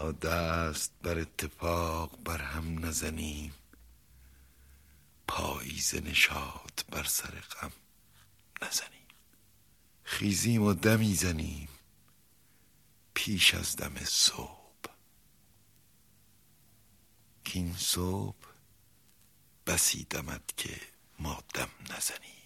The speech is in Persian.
تا دست بر اتفاق بر هم نزنیم، پاییز نشاط بر سر غم نزنیم. خیزیم و دمی زنیم پیش از دم صبح، کین صبح بسی دمد که ما دم نزنیم.